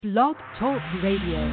Blog Talk Radio.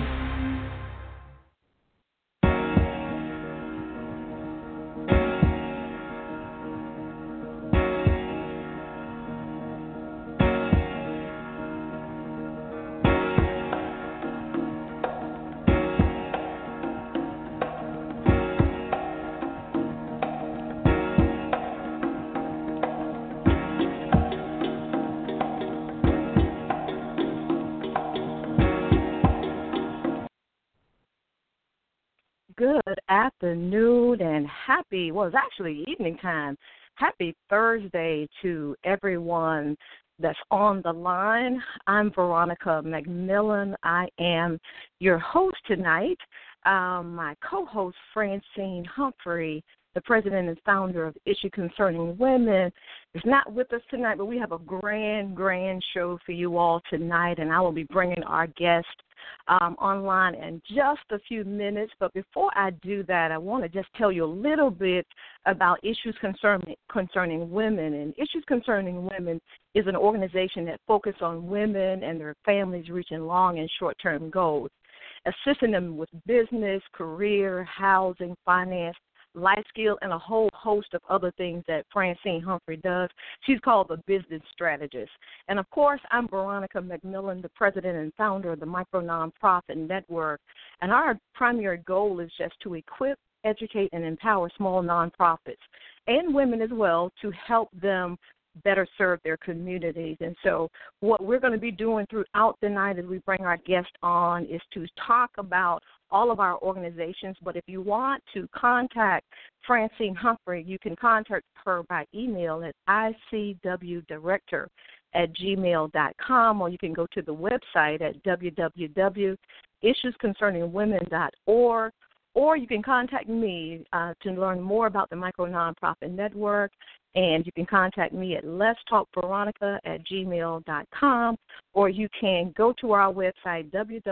Good afternoon and happy, well, it's actually evening time. Happy Thursday to everyone that's on the line. I'm Veronica McMillan. I am your host tonight. My co-host, Francine Humphrey, the president and founder of Issue Concerning Women, is not with us tonight, but we have a grand show for you all tonight, and I will be bringing our guest online in just a few minutes. But before I do that, I want to just tell you a little bit about Issues Concerning Women. And Issues Concerning Women is an organization that focuses on women and their families reaching long and short-term goals, assisting them with business, career, housing, finance, life skill, and a whole host of other things that Francine Humphrey does. She's called the business strategist. And, of course, I'm Veronica McMillan, the president and founder of the Micro Nonprofit Network. And our primary goal is just to equip, educate, and empower small nonprofits and women as well to help them better serve their communities. And so what we're going to be doing throughout the night as we bring our guest on is to talk about all of our organizations. But if you want to contact Francine Humphrey, you can contact her by email at icwdirector@gmail.com, or you can go to the website at www.issuesconcerningwomen.org. Or you can contact me to learn more about the Micro Nonprofit Network, and you can contact me at letstalkveronica@gmail.com, or you can go to our website,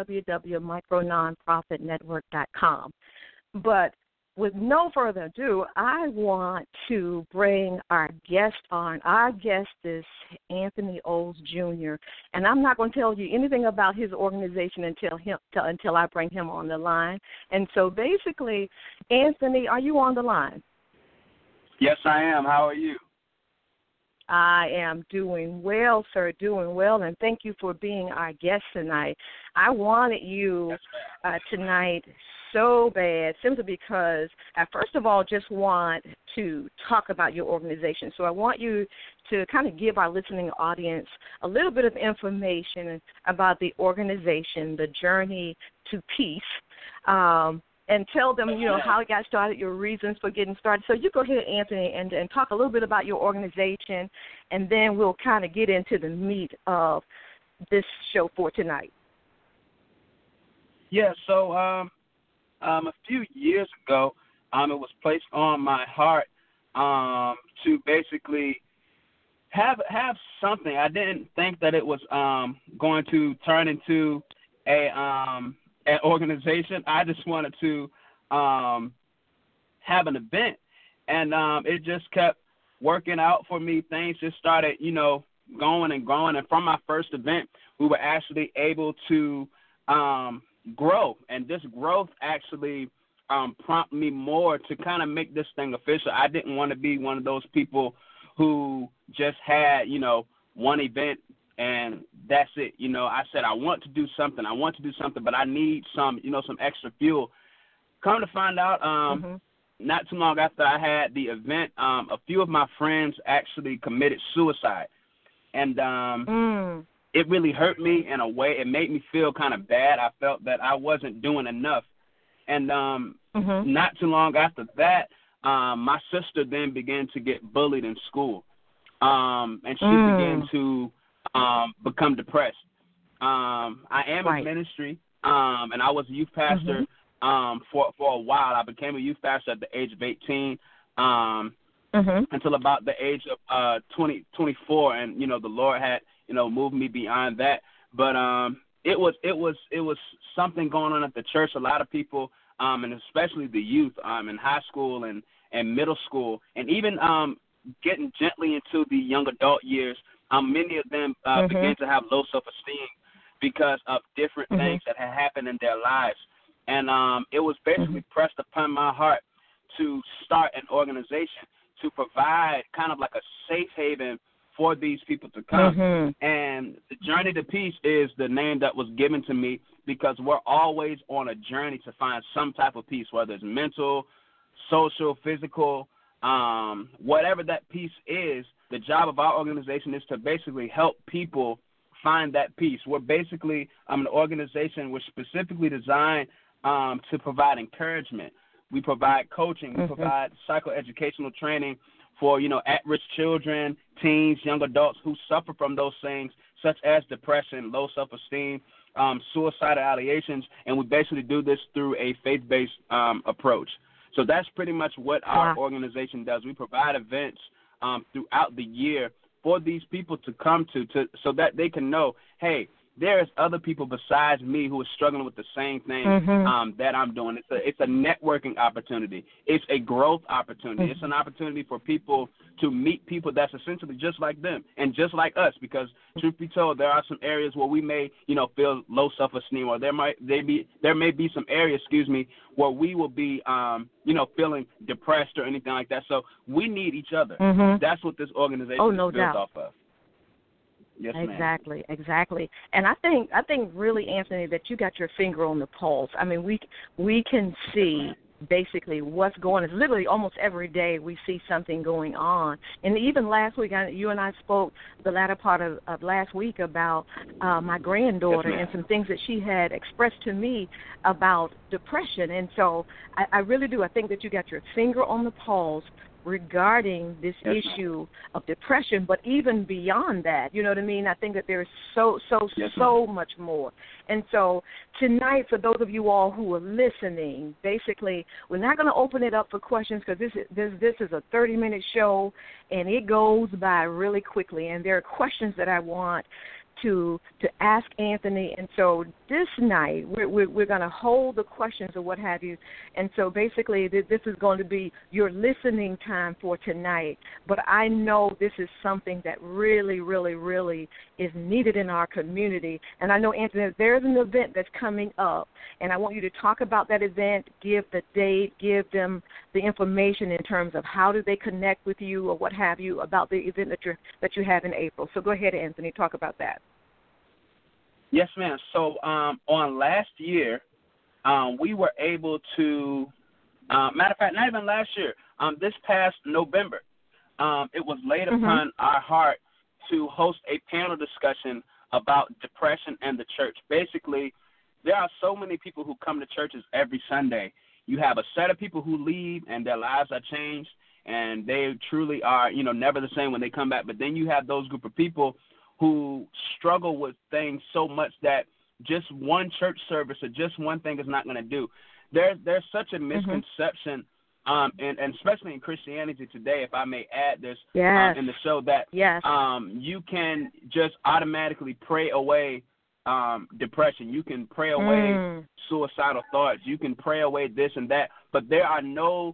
www.micrononprofitnetwork.com. But with no further ado, I want to bring our guest on. Our guest is Anthony Oles Jr., and I'm not going to tell you anything about his organization until I bring him on the line. And so basically, Anthony, are you on the line? Yes, I am. How are you? I am doing well, sir, doing well, and thank you for being our guest tonight. I wanted you tonight so bad, simply because I first of all just want to talk about your organization. So I want you to kind of give our listening audience a little bit of information about the organization, the Journey to Peace, and tell them, how it got started, your reasons for getting started. So you go ahead, Anthony, and talk a little bit about your organization, and then we'll kind of get into the meat of this show for tonight. Yeah, so a few years ago, it was placed on my heart to basically have something. I didn't think that it was going to turn into an organization. I just wanted to have an event, and it just kept working out for me. Things just started, going and growing. And from my first event, we were actually able to grow, and this growth actually prompted me more to kind of make this thing official. I didn't want to be one of those people who just had, one event and that's it. I said, I want to do something, but I need some extra fuel. Come to find out, not too long after I had the event, a few of my friends actually committed suicide. And it really hurt me in a way. It made me feel kind of bad. I felt that I wasn't doing enough. And not too long after that, my sister then began to get bullied in school. And she began to become depressed. I am in ministry, and I was a youth pastor for a while. I became a youth pastor at the age of 18 until about the age of 24, and the Lord had moved me beyond that. But it was something going on at the church. A lot of people, and especially the youth, in high school and middle school, and even getting gently into the young adult years, many of them began to have low self-esteem. because of different things that had happened in their lives. And it was basically pressed upon my heart to start an organization to provide kind of like a safe haven for these people to come. And the Journey to Peace is the name that was given to me because we're always on a journey to find some type of peace, whether it's mental, social, physical, whatever that peace is. The job of our organization is to basically help people find that peace. We're basically an organization which specifically designed to provide encouragement. We provide coaching. We provide psychoeducational training for, at-risk children, teens, young adults who suffer from those things, such as depression, low self-esteem, suicidal ideations, and we basically do this through a faith-based approach. So that's pretty much what our organization does. We provide events throughout the year for these people to come to so that they can know, hey, there's other people besides me who are struggling with the same thing that I'm doing. It's a networking opportunity. It's a growth opportunity. It's an opportunity for people to meet people that's essentially just like them and just like us, because truth be told, there are some areas where we may, feel low self-esteem, or there may be some areas, where we will be, feeling depressed or anything like that. So we need each other. That's what this organization is built off of. Yes, exactly, ma'am. Exactly. And I think really, Anthony, that you got your finger on the pulse. I mean, we can see basically what's going on. It's literally almost every day we see something going on. And even last week, you and I spoke the latter part of last week about my granddaughter and some things that she had expressed to me about depression. And so I really do. I think that you got your finger on the pulse regarding this issue of depression, but even beyond that, you know what I mean? I think that there's so much more. And so tonight, for those of you all who are listening, basically, we're not going to open it up for questions because this is a 30-minute show, and it goes by really quickly. And there are questions that I want to ask Anthony, and so this night we're going to hold the questions or what have you, and so basically this is going to be your listening time for tonight, but I know this is something that really, really, really is needed in our community, and I know, Anthony, there's an event that's coming up, and I want you to talk about that event, give the date, give them the information in terms of how do they connect with you or what have you about the event that you have in April. So go ahead, Anthony, talk about that. Yes, ma'am. So on last year, we were able to, matter of fact, not even last year, this past November, it was laid upon our heart to host a panel discussion about depression and the church. Basically, there are so many people who come to churches every Sunday. You have a set of people who leave and their lives are changed, and they truly are, never the same when they come back. But then you have those group of people who struggle with things so much that just one church service or just one thing is not going to do. There's such a misconception, and especially in Christianity today, if I may add this in the show, that you can just automatically pray away depression. You can pray away suicidal thoughts. You can pray away this and that. But there are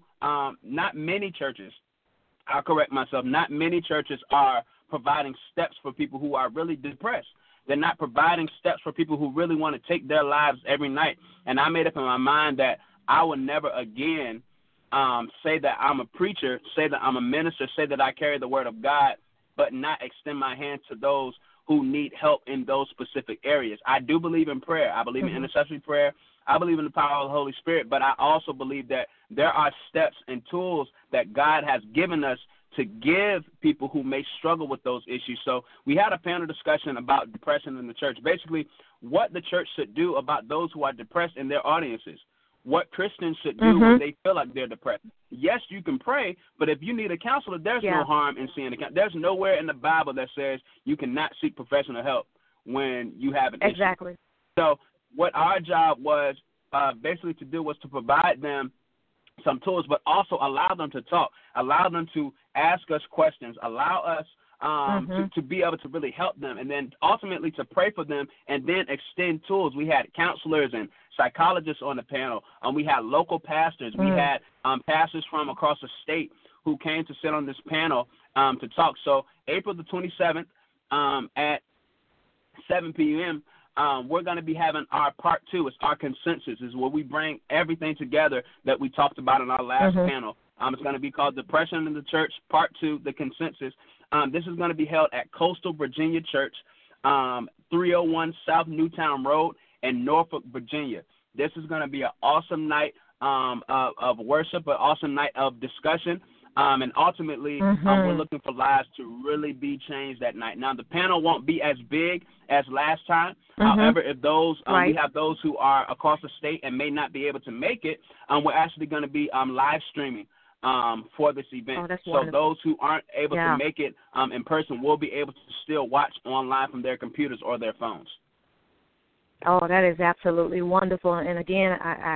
not many churches, I'll correct myself, not many churches are providing steps for people who are really depressed. They're not providing steps for people who really want to take their lives every night. And I made up in my mind that I will never again say that I'm a preacher, say that I'm a minister, say that I carry the word of God, but not extend my hand to those who need help in those specific areas. I do believe in prayer. I believe in intercessory prayer. I believe in the power of the Holy Spirit, but I also believe that there are steps and tools that God has given us to give people who may struggle with those issues. So we had a panel discussion about depression in the church, basically what the church should do about those who are depressed in their audiences, what Christians should do when they feel like they're depressed. Yes, you can pray, but if you need a counselor, there's no harm in seeing a counselor. There's nowhere in the Bible that says you cannot seek professional help when you have an issue. So what our job was basically to do was to provide them some tools, but also allow them to talk, allow them to ask us questions, allow us to be able to really help them, and then ultimately to pray for them and then extend tools. We had counselors and psychologists on the panel. We had local pastors. We had pastors from across the state who came to sit on this panel to talk. So April the 27th at 7 p.m., we're going to be having our part 2. It's our consensus, is where we bring everything together that we talked about in our last panel. It's going to be called Depression in the Church, Part 2, the consensus. This is going to be held at Coastal Virginia Church, 301 South Newtown Road in Norfolk, Virginia. This is going to be an awesome night of worship, an awesome night of discussion. And ultimately, we're looking for lives to really be changed that night. Now, the panel won't be as big as last time. However, if those we have those who are across the state and may not be able to make it, we're actually going to be live streaming for this event. So those who aren't able to make it in person will be able to still watch online from their computers or their phones. Oh, that is absolutely wonderful. And again,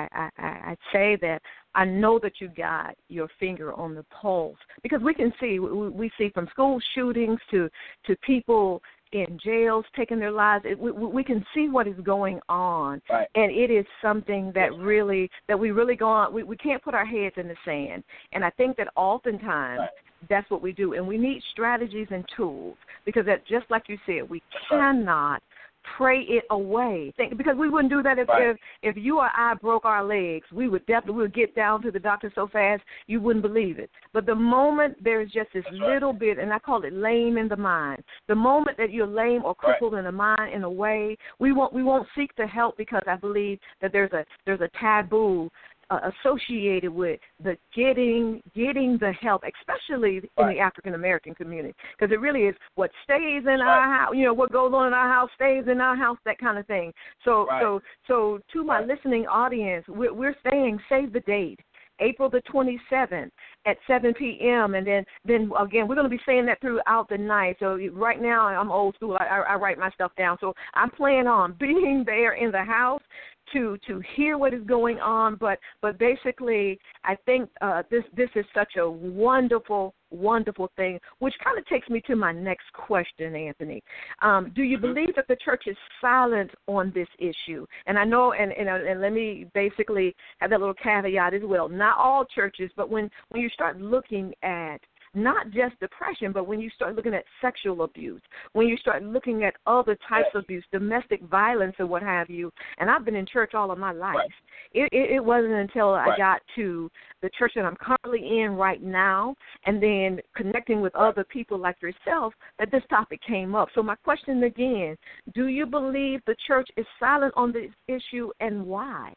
I say that I know that you got your finger on the pulse, because we can see, we see from school shootings to people in jails taking their lives. We can see what is going on, and it is something that we really go on. We can't put our heads in the sand, and I think that oftentimes that's what we do, and we need strategies and tools, because that, just like you said, we cannot pray it away. Because we wouldn't do that if you or I broke our legs. We would get down to the doctor so fast you wouldn't believe it. But the moment there's just this little bit, and I call it lame in the mind, the moment that you're lame or crippled in the mind in a way, we won't seek the help, because I believe that there's a taboo associated with the getting the help, especially in the African American community, because it really is what stays in our house. What goes on in our house stays in our house, that kind of thing. So to my listening audience, we're saying, save the date, April the 27th at 7 p.m. And then again, we're going to be saying that throughout the night. So right now, I'm old school. I write my stuff down. So I'm planning on being there in the house to hear what is going on. But basically, I think this is such a wonderful thing, which kind of takes me to my next question, Anthony. Do you believe that the church is silent on this issue? And I know, and let me basically have that little caveat as well. Not all churches, but when you start looking at not just depression, but when you start looking at sexual abuse, when you start looking at other types of abuse, domestic violence and what have you, and I've been in church all of my life. It wasn't until I got to the church that I'm currently in right now, and then connecting with other people like yourself, that this topic came up. So my question again, do you believe the church is silent on this issue, and why?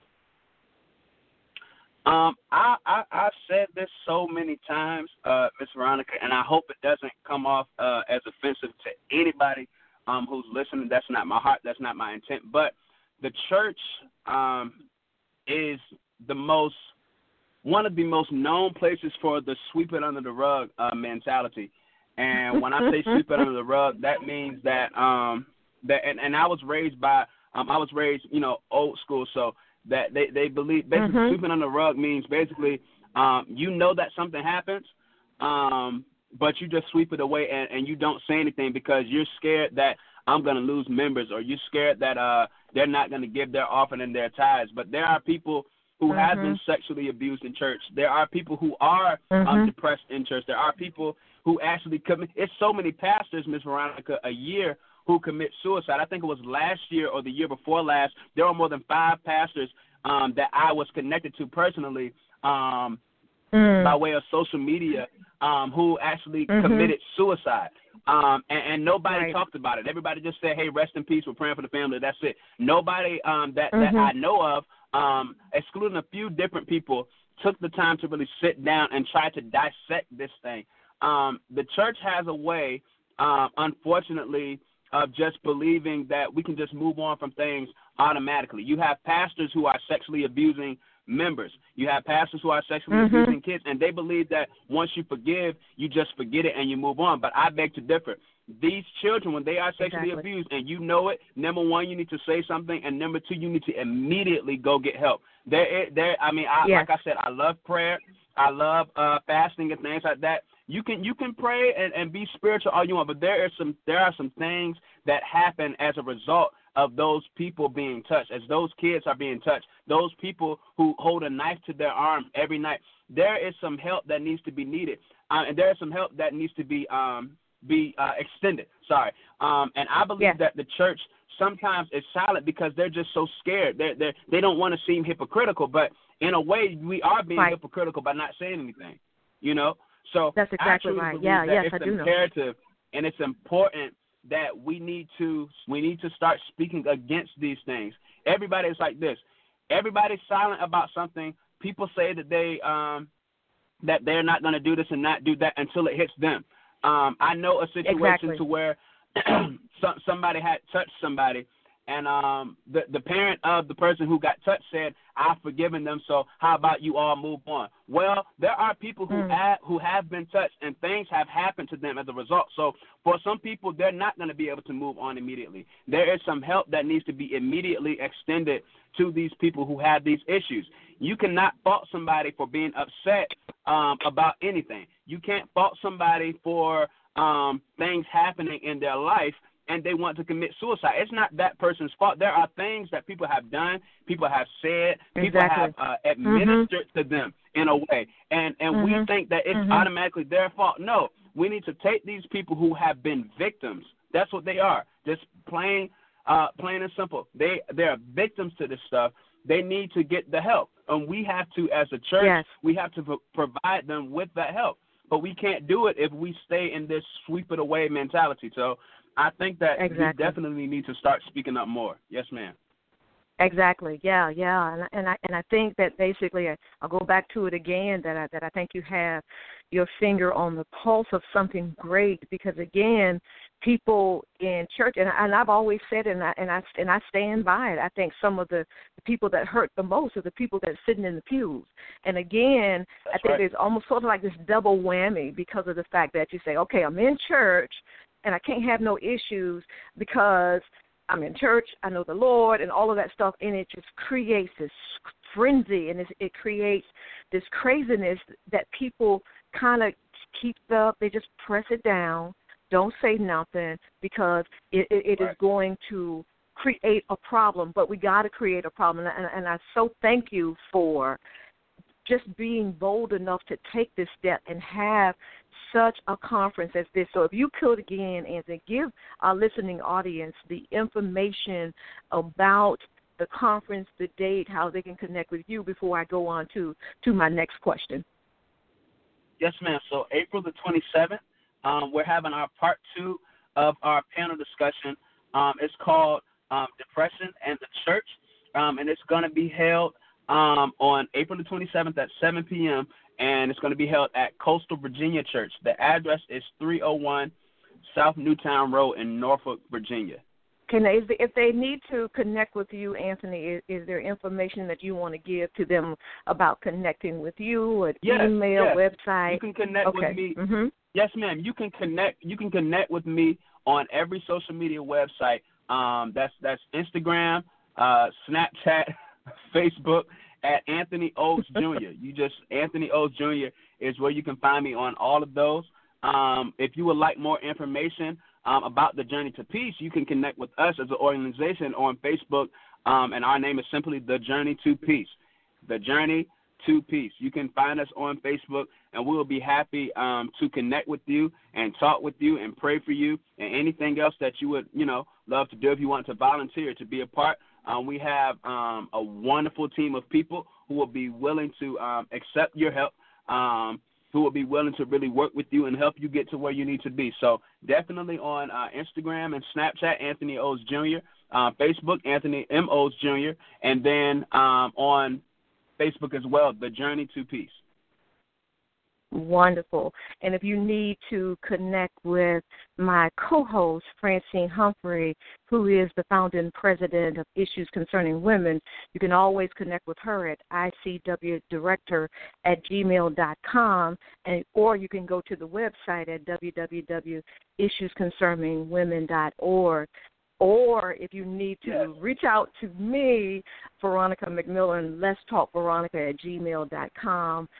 I've said this so many times, Ms. Veronica, and I hope it doesn't come off as offensive to anybody who's listening. That's not my heart. That's not my intent. But the church is one of the most known places for the sweep it under the rug mentality. And when I say sweep it under the rug, that means that and I was raised old school, so that they believe basically sweeping under the rug means basically that something happens, but you just sweep it away and you don't say anything because you're scared that I'm going to lose members, or you're scared that they're not going to give their offering and their tithes. But there are people who have been sexually abused in church. There are people who are depressed in church. There are people who actually commit. It's so many pastors, Ms. Veronica, a year who commit suicide. I think it was last year or the year before last. There were more than 5 pastors that I was connected to personally by way of social media who actually committed suicide. And nobody talked about it. Everybody just said, hey, rest in peace, we're praying for the family. That's it. Nobody that I know of, excluding a few different people, took the time to really sit down and try to dissect this thing. The church has a way, unfortunately, of just believing that we can just move on from things automatically. You have pastors who are sexually abusing members. You have pastors who are sexually abusing kids, and they believe that once you forgive, you just forget it and you move on. But I beg to differ. These children, when they are sexually abused and you know it, number one, you need to say something, and number two, you need to immediately go get help. Like I said, I love prayer. I love fasting and things like that. You can pray and be spiritual all you want, but there are some things that happen as a result of those people being touched, as those kids are being touched, those people who hold a knife to their arm every night. There is some help that needs to be needed, and there is some help that needs to be be extended. Sorry. And I believe that the church sometimes is silent because they're just so scared. They don't want to seem hypocritical, but in a way, we are being hypocritical by not saying anything. You know, so that's exactly right. Yeah, yes, I do know. It's imperative and it's important that we need to start speaking against these things. Everybody's like this. Everybody's silent about something. People say that that they're not going to do this and not do that until it hits them. I know a situation to where somebody had touched somebody, and the parent of the person who got touched said, "I've forgiven them, so how about you all move on?" Well, there are people who have been touched, and things have happened to them as a result. So for some people, they're not going to be able to move on immediately. There is some help that needs to be immediately extended to these people who have these issues. You cannot fault somebody for being upset about anything. You can't fault somebody for things happening in their life and they want to commit suicide. It's not that person's fault. There are things that people have done, people have said, people have administered to them in a way. And we think that it's automatically their fault. No, we need to take these people who have been victims. That's what they are, just plain and simple. They are victims to this stuff. They need to get the help. And we have to, as a church, we have to provide them with that help. But we can't do it if we stay in this sweep it away mentality. So I think that we definitely need to start speaking up more. Yes, ma'am. Exactly. Yeah. And I think that basically I'll go back to it again that I think you have your finger on the pulse of something great, because again, people in church, and I've always said it, and I stand by it. I think some of the people that hurt the most are the people that are sitting in the pews. And again, I think there's almost sort of like this double whammy because of the fact that you say, okay, I'm in church and I can't have no issues because I'm in church, I know the Lord, and all of that stuff, and it just creates this frenzy, and it creates this craziness that people kind of keep up. They just press it down, don't say nothing, because it is going to create a problem. But we got to create a problem, and I so thank you for just being bold enough to take this step and have such a conference as this. So if you could again, Anthony, give our listening audience the information about the conference, the date, how they can connect with you before I go on to my next question. Yes, ma'am. So April the 27th, we're having our part 2 of our panel discussion. It's called Depression and the Church, and it's going to be held on April the 27th at 7 p.m., and it's going to be held at Coastal Virginia Church. The address is 301 South Newtown Road in Norfolk, Virginia. If they need to connect with you, Anthony, is there information that you want to give to them about connecting with you, an email, website? You can connect with me. Mm-hmm. Yes, ma'am. You can connect with me on every social media website. That's Instagram, Snapchat, Facebook, at Anthony Oates Jr. Anthony Oates Jr. is where you can find me on all of those. If you would like more information about the Journey to Peace, you can connect with us as an organization on Facebook, and our name is simply The Journey to Peace. The Journey to Peace. You can find us on Facebook, and we will be happy to connect with you and talk with you and pray for you and anything else that you would, love to do. If you want to volunteer to be a part, we have a wonderful team of people who will be willing to accept your help, who will be willing to really work with you and help you get to where you need to be. So definitely on Instagram and Snapchat, Anthony Oates Jr., Facebook, Anthony M. Oates Jr., and then on Facebook as well, The Journey to Peace. Wonderful. And if you need to connect with my co-host, Francine Humphrey, who is the founding president of Issues Concerning Women, you can always connect with her at icwdirector@gmail.com, or you can go to the website at www.issuesconcerningwomen.org. Or if you need to reach out to me, Veronica McMillan, Let's Talk Veronica at gmail.com,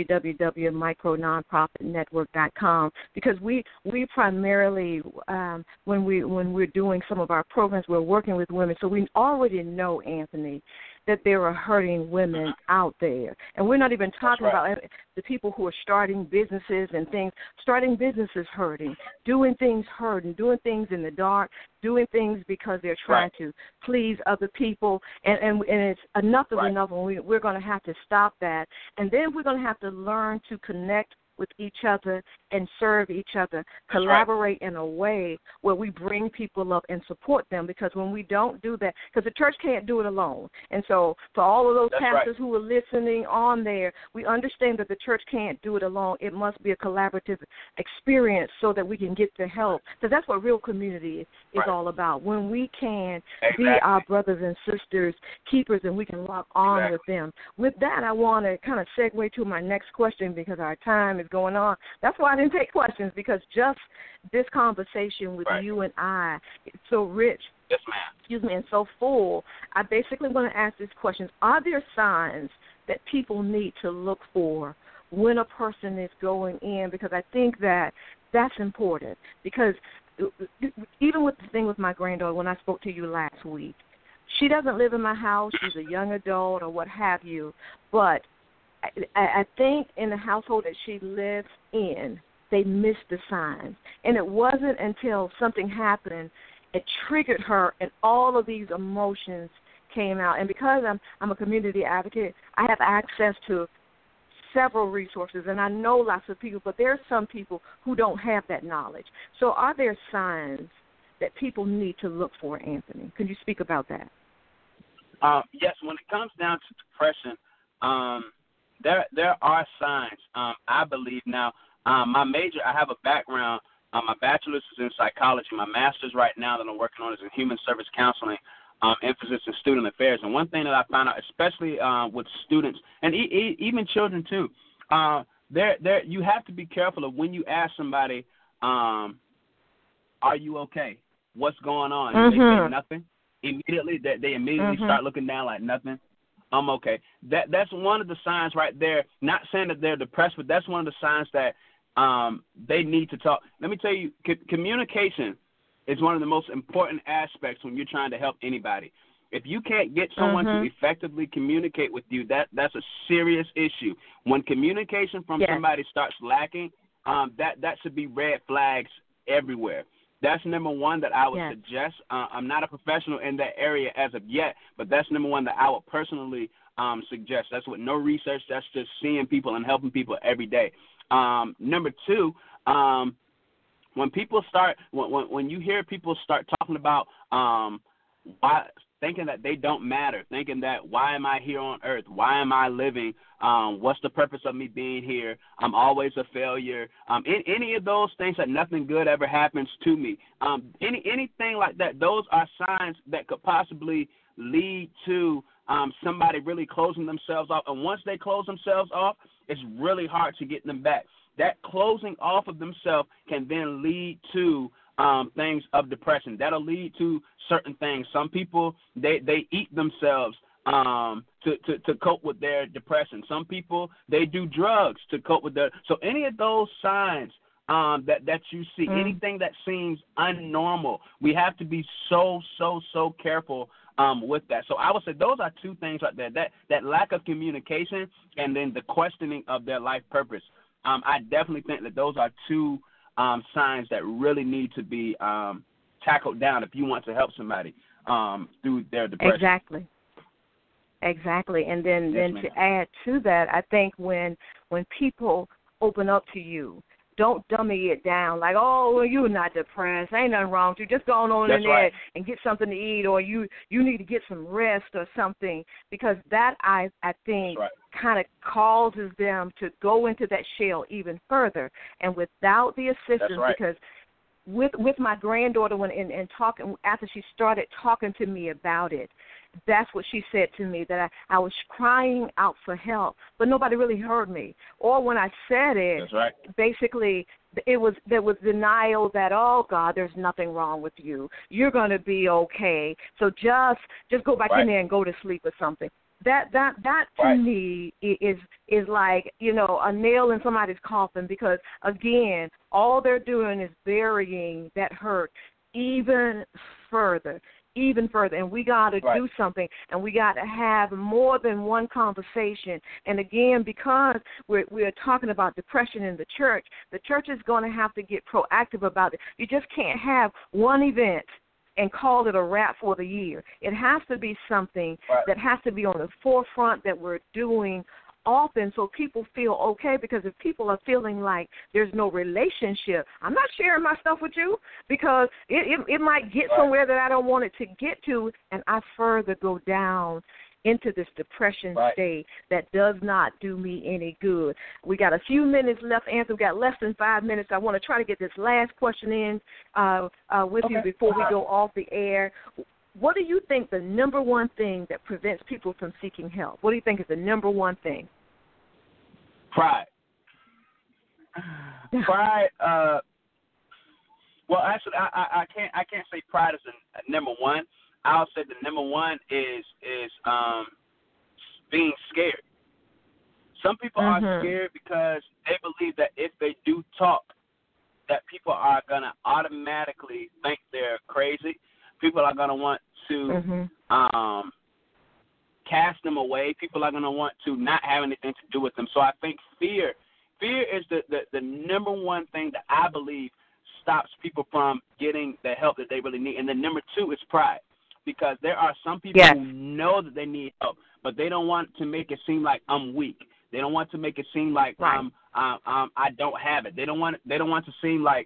www.micrononprofitnetwork.com, because we primarily, when we're doing some of our programs, we're working with women, so we already know, Anthony, that there are hurting women out there. And we're not even talking about the people who are starting businesses and things. Starting businesses hurting, doing things hurting, doing things in the dark, doing things because they're trying to please other people. And it's enough is enough, and we're going to have to stop that. And then we're going to have to learn to connect with each other and serve each other, collaborate in a way where we bring people up and support them, because when we don't do that, because the church can't do it alone. And so for all of those pastors who are listening on there, we understand that the church can't do it alone. It must be a collaborative experience so that we can get the help, because that's what real community is all about. When we can be our brothers and sisters keepers and we can lock on with them. With that, I want to kind of segue to my next question, because our time is going on. That's why I didn't take questions, because just this conversation with you and I, it's so rich. Yes, ma'am. Excuse me, and so full. I basically want to ask these questions. Are there signs that people need to look for when a person is going in? Because I think that that's important. Because even with the thing with my granddaughter, when I spoke to you last week, she doesn't live in my house. She's a young adult or what have you, but I think in the household that she lives in, they missed the signs. And it wasn't until something happened, it triggered her, and all of these emotions came out. And because I'm a community advocate, I have access to several resources, and I know lots of people, but there are some people who don't have that knowledge. So are there signs that people need to look for, Anthony? Could you speak about that? Yes, when it comes down to depression, there are signs, I believe. Now, my major, I have a background. My bachelor's is in psychology. My master's right now that I'm working on is in human service counseling, emphasis in student affairs. And one thing that I found out, especially with students and even children too, you have to be careful of when you ask somebody, are you okay? What's going on? And they say nothing. Immediately, they immediately start looking down like nothing. I'm okay. That's one of the signs right there. Not saying that they're depressed, but that's one of the signs that they need to talk. Let me tell you, communication is one of the most important aspects when you're trying to help anybody. If you can't get someone to effectively communicate with you, that's a serious issue. When communication from somebody starts lacking, that should be red flags everywhere. That's number one that I would suggest. I'm not a professional in that area as of yet, but that's number one that I would personally suggest. That's with no research. That's just seeing people and helping people every day. Number two, when you hear people start talking about thinking that they don't matter, thinking that why am I here on earth? Why am I living? What's the purpose of me being here? I'm always a failure. Any of those things that nothing good ever happens to me. Anything like that, those are signs that could possibly lead to somebody really closing themselves off. And once they close themselves off, it's really hard to get them back. That closing off of themselves can then lead to things of depression. That'll lead to certain things. Some people, they eat themselves to cope with their depression. Some people, they do drugs to cope with their. So any of those signs that you see, anything that seems unnormal, we have to be so careful with that. So I would say those are two things right there, that lack of communication and then the questioning of their life purpose. I definitely think that those are two signs that really need to be tackled down if you want to help somebody through their depression. Exactly. And then to add to that, I think when people open up to you, don't dummy it down like, oh, well, you're not depressed. Ain't nothing wrong with you. Just go on in there and get something to eat, or you need to get some rest or something, because that, I think, kind of causes them to go into that shell even further. And without the assistance, because with my granddaughter, when in talking, after she started talking to me about it, that's what she said to me, that I was crying out for help, but nobody really heard me. Or when I said it, that's right. basically there was denial that, oh, God, there's nothing wrong with you. You're going to be okay. So just go back in there and go to sleep or something. That to me is like, you know, a nail in somebody's coffin, because, again, all they're doing is burying that hurt even further. And we got to do something, and we got to have more than one conversation. And again, because we're talking about depression in the church is going to have to get proactive about it. You just can't have one event and call it a wrap for the year. It has to be something that has to be on the forefront that we're doing often, so people feel okay. Because if people are feeling like there's no relationship, I'm not sharing my stuff with you, because it might get somewhere that I don't want it to get to, and I further go down into this depression state that does not do me any good. We got a few minutes left, Anthony. We got less than 5 minutes. I want to try to get this last question in with you before we go off the air. What do you think the number one thing that prevents people from seeking help? What do you think is the number one thing? Pride. Pride. Well, actually, I can't say pride is a number one. I'll say the number one is being scared. Some people are scared because they believe that if they do talk, that people are going to automatically think they're crazy. People are going to want to cast them away. People are going to want to not have anything to do with them. So I think fear is the number one thing that I believe stops people from getting the help that they really need. And then number two is pride, because there are some people who know that they need help, but they don't want to make it seem like I'm weak. They don't want to make it seem like I don't have it. They don't want to seem like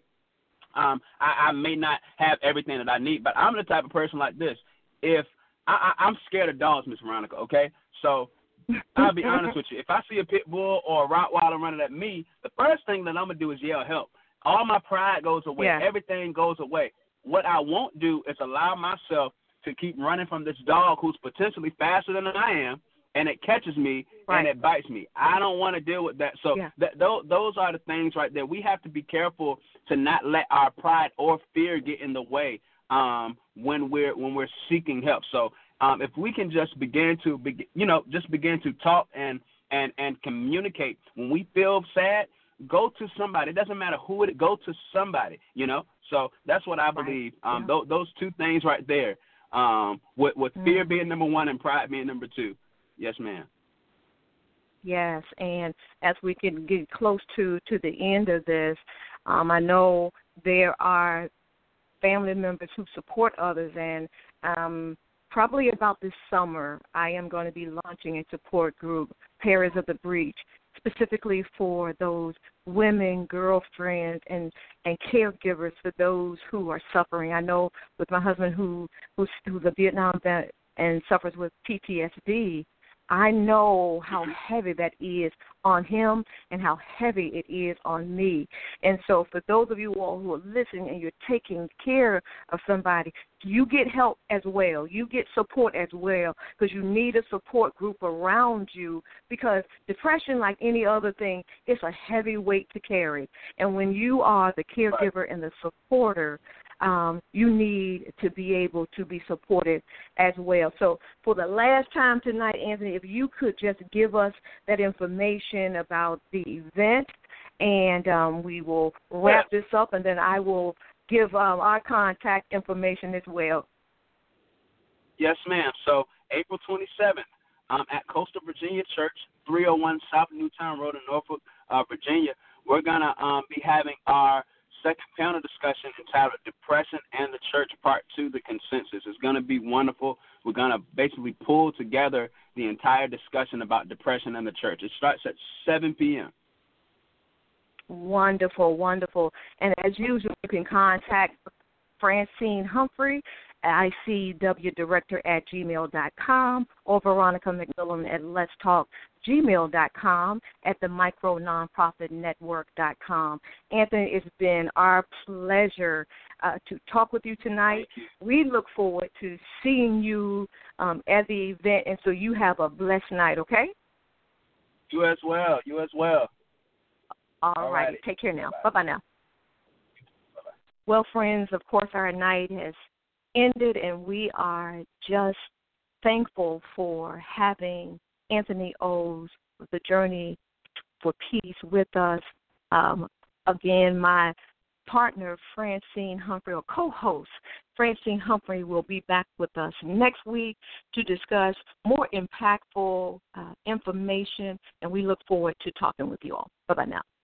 I may not have everything that I need. But I'm the type of person like this. If I'm scared of dogs, Miss Veronica, okay? So I'll be honest with you. If I see a pit bull or a Rottweiler running at me, the first thing that I'm going to do is yell help. All my pride goes away. Yeah. Everything goes away. What I won't do is allow myself to keep running from this dog who's potentially faster than I am, and it catches me and it bites me. I don't want to deal with that. So those are the things right there. We have to be careful to not let our pride or fear get in the way when we're seeking help. So if we can just begin to talk and communicate. When we feel sad, go to somebody. It doesn't matter who it. Go to somebody. So that's what I believe. Those two things right there. With fear being number one and pride being number two. Yes, ma'am. Yes, and as we can get close to the end of this, I know there are family members who support others, and probably about this summer, I am going to be launching a support group, Paris of the Breach, specifically for those women, girlfriends, and caregivers for those who are suffering. I know with my husband who's a Vietnam vet and suffers with PTSD, I know how heavy that is on him and how heavy it is on me. And so for those of you all who are listening and you're taking care of somebody, you get help as well. You get support as well, because you need a support group around you, because depression, like any other thing, it's a heavy weight to carry. And when you are the caregiver and the supporter, you need to be able to be supported as well. So for the last time tonight, Anthony, if you could just give us that information about the event, and we will wrap this up, and then I will give our contact information as well. Yes, ma'am. So April 27th at Coastal Virginia Church, 301 South Newtown Road in Norfolk, Virginia, we're going to be having our second panel discussion entitled Depression and the Church Part 2, The Consensus. It's going to be wonderful. We're going to basically pull together the entire discussion about depression and the church. It starts at 7 p.m. Wonderful, wonderful. And as usual, you can contact Francine Humphrey icwdirector@gmail.com, or Veronica McMillan at letstalkgmail.com, at the micrononprofitnetwork.com. Anthony, it's been our pleasure to talk with you tonight. We look forward to seeing you at the event, and so you have a blessed night, okay? You as well. You as well. All righty. Take care now. Bye-bye now. Bye-bye. Well, friends, of course, our night has ended, and we are just thankful for having Anthony O's The Journey for Peace with us. Again, my partner, Francine Humphrey, or co-host, Francine Humphrey, will be back with us next week to discuss more impactful information, and we look forward to talking with you all. Bye-bye now.